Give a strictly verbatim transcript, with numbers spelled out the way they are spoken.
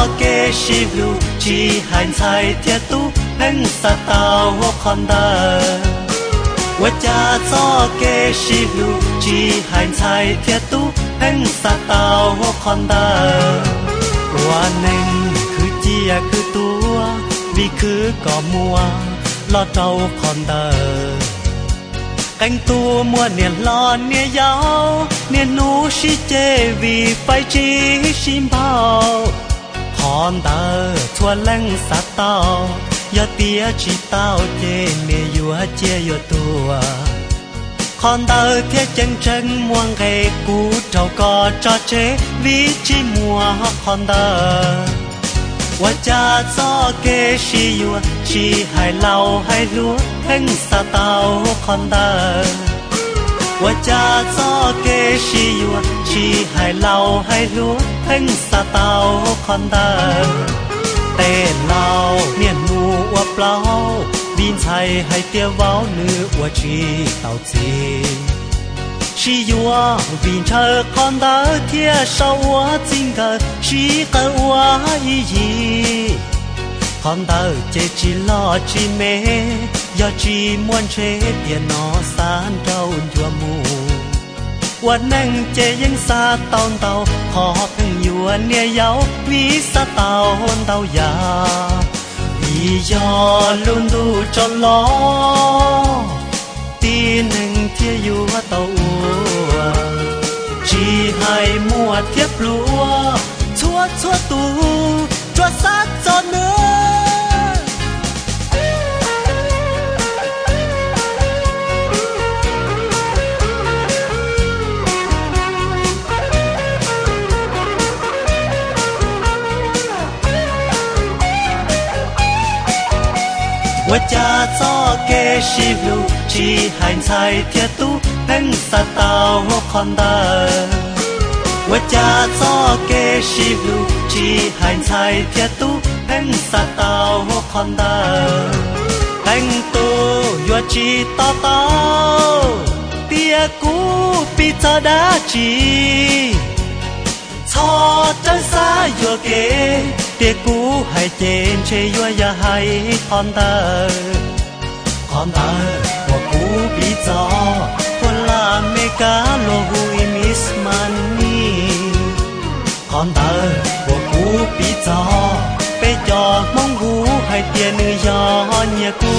cho kê shi lu chỉ hành sai thiệt tu anh sa tao ho con đờ我家做嘅是路，只係菜鐵都很實到我看到。我能คือเจียคือตัววิคือก่อมัวลอเจ้า看到。cánhตัวมัวเนี่ยลอนเนี่ยยาวเนี่ยนูสิเจวีไปจีชิมเผา看到ทั่วแหล่งสัตว์เต้าอย่าเตี้ยจีเต้าเจเนี่ยอยู่เจียอยู่ตัวcon đau thiết chân chân muôn ngày cũ trâu cò cho chế vì chỉ mùa con đauว่าจะซ้อเกชิยัวชีให้เราให้รู้เพ่งสะเตาคนเดิมว่าจะซ้อเกชิยัวชีให้เราให้รู้เพ่งสะเตาคนเดิมแต่เราเนี่ยนูว่าเปล่าบินไทยให้เตี้ยวเว้าเนื้อว่าชีเต่าจีชียัวบินเธอคนเดิมเที่ยเศร้าว่าจริงเกิดชีเกิดว่าอียีcon đau chế chỉ lo chỉ mê do chỉ muốn chế tiền nó san trâu chùa mùวันนั่งเจยังซาตอนเตาขอเพิ่งอยู่เนี่ยยาววิสาเตาเตายาวิยอลุนดูจนล้อตีหนึ่งเที่ยอยู่เตาอัวจีให้มัวเทียบลัวชัวชัวตูชัวซัดจนเนื้อว่าจะซ้อเกชิลูจีหันใส่เทียตุเป็นสะเตาคนเดิมว่าจะซ้อเกชิลูจีหันใส่เทียตุเป็นสะเตาคนเดิมแต่งตัวยัวจีต่อเตาเตียกูปีจอดาจีชอจังสายัวเกเตียกูให้เจนเชยว่าอย่าให้คอนเตอร์คอนเตอร์ว่ากูปีจอคนละเมกาโลหุยมิสมันนี่คอนเตอร์ว่ากูปีจอไปจอมองหูให้เตียเนื้อยอเนี่ยกู